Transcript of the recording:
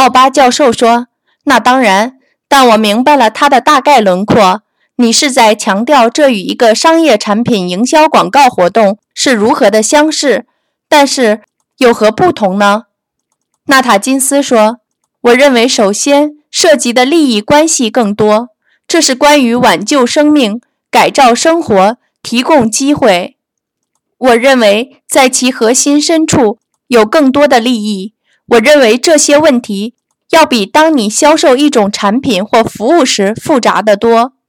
奥巴教授说，那当然，但我明白了它的大概轮廓。你是在强调这与一个商业产品营销广告活动是如何的相似，但是有何不同呢？纳塔金斯说，我认为首先涉及的利益关系更多，这是关于挽救生命、改造生活、提供机会。我认为在其核心深处有更多的利益。我认为这些问题要比当你销售一种产品或服务时复杂得多。